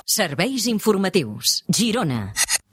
Serveis informatius. Girona.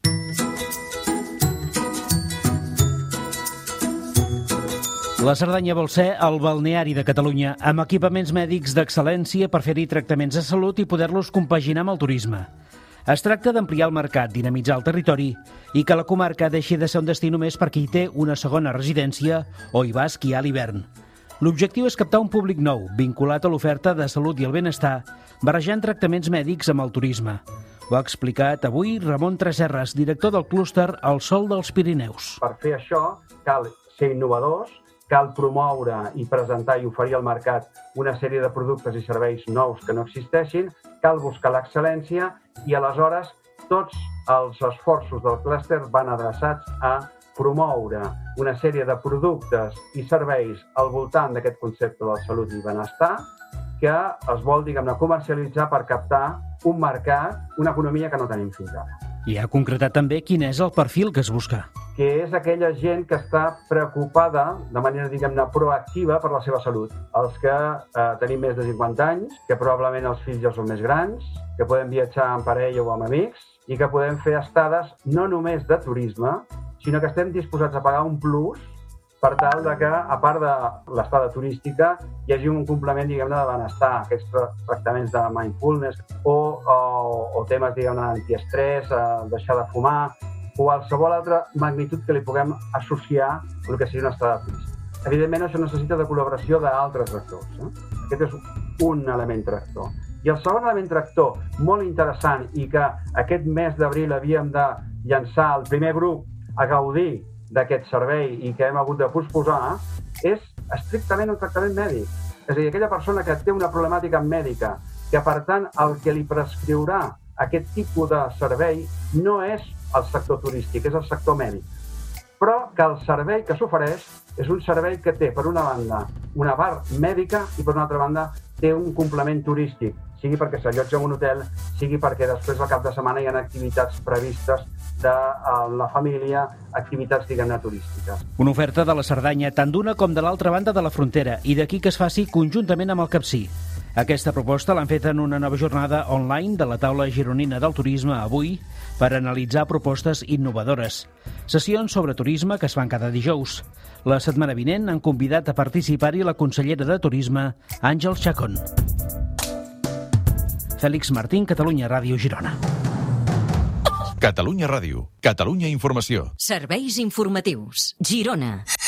La Cerdanya vol ser el balneari de Catalunya, amb equipaments mèdics d'excel·lència per fer-hi tractaments de salut i poder-los compaginar amb el turisme. Es tracta d'ampliar el mercat, dinamitzar el territori i que la comarca deixi de ser un destí només per qui hi té una segona residència o hi va esquiar a l'hivern. L'objectiu és captar un públic nou, vinculat a l'oferta de salut i el benestar, barrejant tractaments mèdics amb el turisme. Ho ha explicat avui Ramon Tresserras, director del clúster El Sol dels Pirineus. Per fer això cal ser innovadors, cal promoure i presentar i oferir al mercat una sèrie de productes i serveis nous que no existeixin, cal buscar l'excel·lència i aleshores tots els esforços del clúster van adreçats a promoure una sèrie de productes i serveis al voltant d'aquest concepte de salut i benestar que es vol, comercialitzar per captar un mercat, una economia que no tenim fins ara. I ha concretat també quin és el perfil que es busca. Que és aquella gent que està preocupada de manera, proactiva per la seva salut. Els que tenim més de 50 anys, que probablement els fills ja són més grans, que podem viatjar en parella o amb amics i que podem fer estades no només de turisme, sinó que estem disposats a pagar un plus per tal de que, a part de l'estada turística, hi hagi un complement, de benestar, aquests tractaments de mindfulness o temes, d'antiestrès, deixar de fumar, o qualsevol altra magnitud que li puguem associar al que sigui una estada turística. Evidentment, això necessita de col·laboració d'altres actors. Aquest és un element tractor. I el segon element tractor, molt interessant, i que aquest mes d'abril havíem de llançar el primer grup a gaudir d'aquest servei i que hem hagut de posposar, és estrictament un tractament mèdic. És a dir, aquella persona que té una problemàtica mèdica, que per tant el que li prescriurà aquest tipus de servei no és el sector turístic, és el sector mèdic. Però que el servei que s'ofereix és un servei que té, per una banda, una part mèdica i, per una altra banda, té un complement turístic, sigui perquè s'allotja en un hotel, sigui perquè després al cap de setmana hi ha activitats previstes de la família, activitats, turístiques. Una oferta de la Cerdanya tant d'una com de l'altra banda de la frontera i d'aquí que es faci conjuntament amb el Capcir. Aquesta proposta l'han fet en una nova jornada online de la taula gironina del turisme avui per analitzar propostes innovadores. Sessions sobre turisme que es fan cada dijous. La setmana vinent han convidat a participar-hi la consellera de Turisme, Àngels Chacón. Fèlix Martín, Catalunya Ràdio, Girona. Catalunya Ràdio, Catalunya Informació. Serveis informatius. Girona.